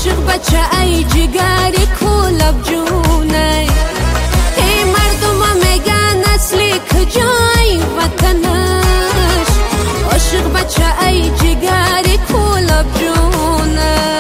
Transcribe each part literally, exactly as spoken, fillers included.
عاشق بچه ای جگر کلاب جونه، ای مردم ها میگن اصلی کجای وطنش، عاشق بچه ای جگر کلاب جونه.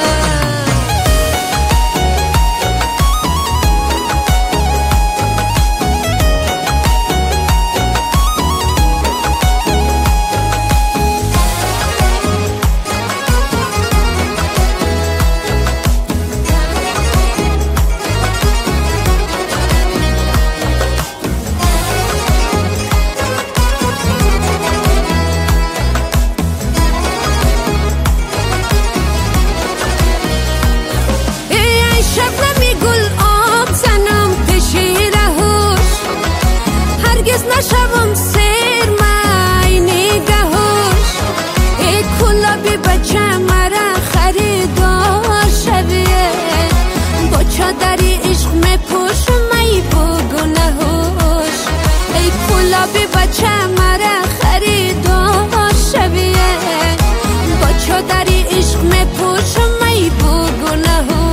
شبنمی گل آب زنم پشیر هوش، هرگز نشوم سیر مای نگهوش، ای کلابی بچه مرا خریدار شویه، با چادری عشق می پوشم ای بگنهوش، ای کلابی بچه مرا خریدار شویه، با چادری عشق می پوشم ای بگنهوش.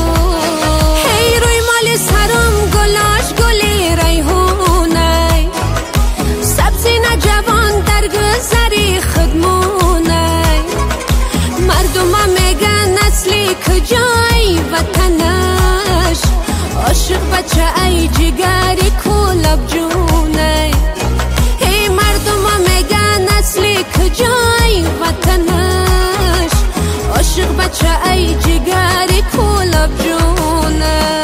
سرم گلاش گلی ریحونه، سبزی نجوان در گذری خدمونه، مردم ها میگن اصلی کجای وطنش، عاشق بچه ای جگری کلاب جونه، ای مردم ها میگن اصلی کجای وطنش، عاشق بچه ای جگری کلاب جونه.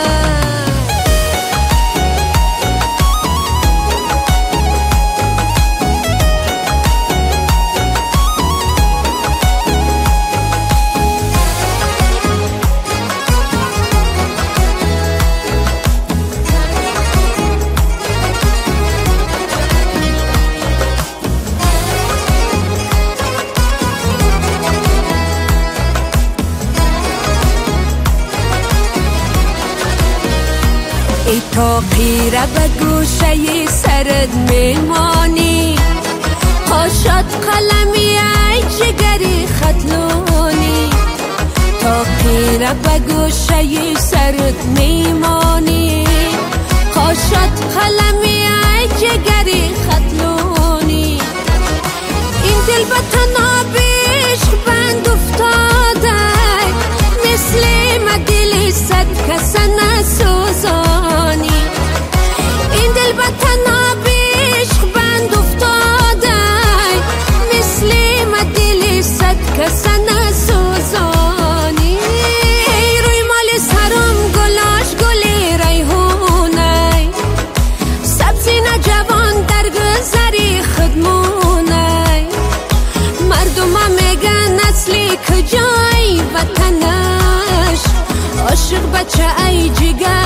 ای تا پیره به گوشه سرت میمانی، پاشد قلمی ای جگری خطلونی، تا پیره به گوشه سرت میمانی، پاشد قلمی ای جگری خطلونی، این دل به تنابیش بند افتاده، مثل مدلی صد کس نسوزانی، این دل به تنابیش بند افتاده، مثل مدلی صد کس نسوزانی، ای روی مال سرم گلاش گلی ریحونه، سبزی نجوان در گذری خدمونه، مردم ها میگن اصلی کجای وطنش، عاشق بچه ای جگر